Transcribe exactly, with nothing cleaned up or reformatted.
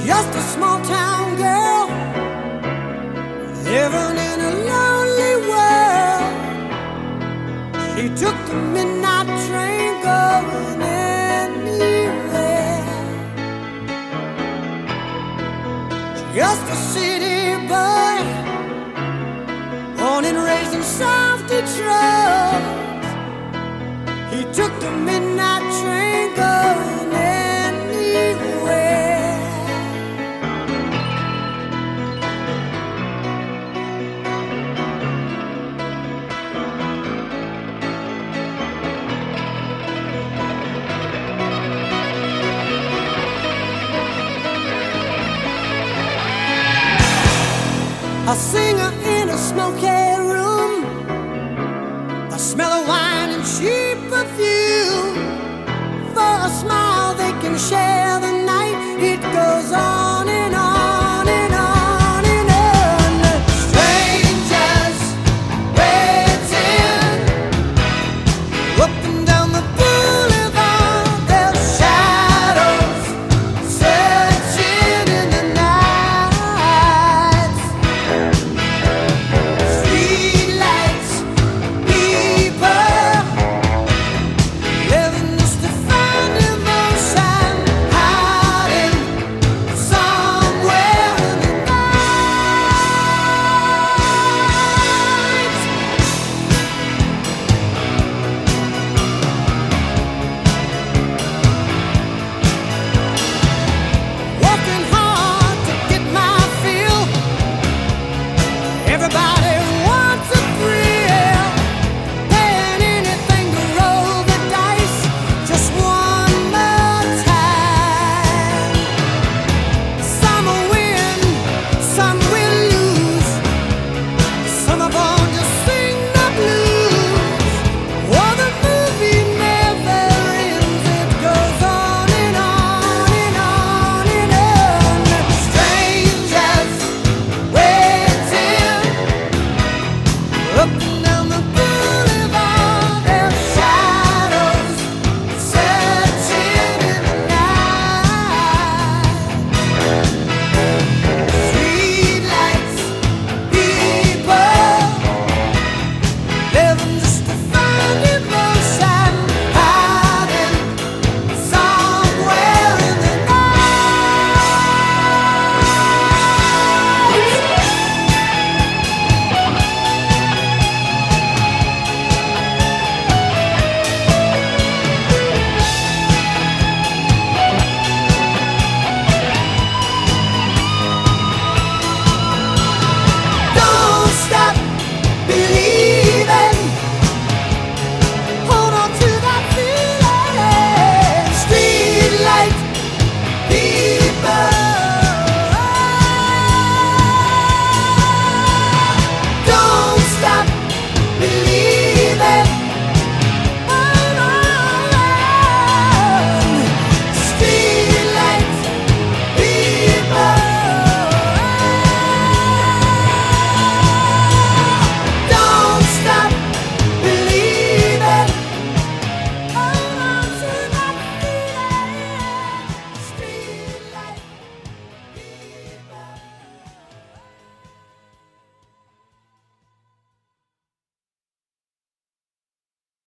just a small town girl living in a lonely world. She took the midnight train going anywhere. Just a city boy, born and raised in South Detroit. He took the midnight train going anywhere. A singer in a smoky room, a smell of wine and cheap perfume. For a smile they can share